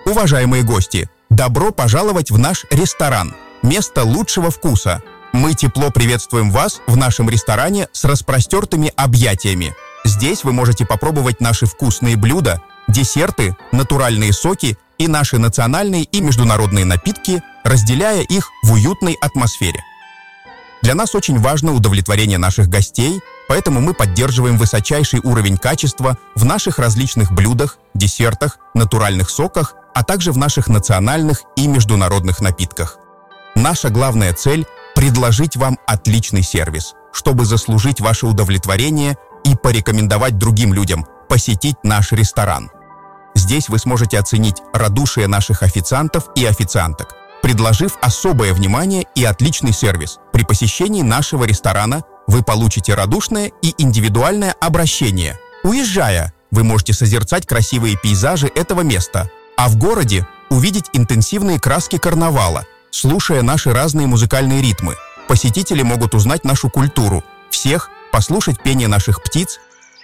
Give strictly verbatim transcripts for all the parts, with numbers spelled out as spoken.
Уважаемые гости, добро пожаловать в наш ресторан. Место лучшего вкуса. Мы тепло приветствуем вас в нашем ресторане с распростертыми объятиями. Здесь вы можете попробовать наши вкусные блюда, десерты, натуральные соки и наши национальные и международные напитки, разделяя их в уютной атмосфере. Для нас очень важно удовлетворение наших гостей, поэтому мы поддерживаем высочайший уровень качества в наших различных блюдах, десертах, натуральных соках, а также в наших национальных и международных напитках. Наша главная цель – предложить вам отличный сервис, чтобы заслужить ваше удовлетворение и порекомендовать другим людям посетить наш ресторан. Здесь вы сможете оценить радушие наших официантов и официанток, предложив особое внимание и отличный сервис. При посещении нашего ресторана вы получите радушное и индивидуальное обращение. Уезжая, вы можете созерцать красивые пейзажи этого места, а в городе увидеть интенсивные краски карнавала. Слушая наши разные музыкальные ритмы, посетители могут узнать нашу культуру, всех послушать пение наших птиц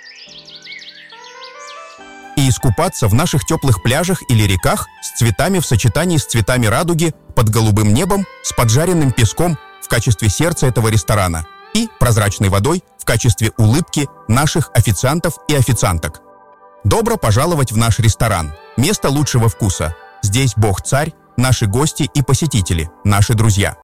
и искупаться в наших теплых пляжах или реках с цветами в сочетании с цветами радуги под голубым небом с поджаренным песком в качестве сердца этого ресторана и прозрачной водой в качестве улыбки наших официантов и официанток. Добро пожаловать в наш ресторан. Место лучшего вкуса. Здесь Бог-Царь, наши гости и посетители, наши друзья.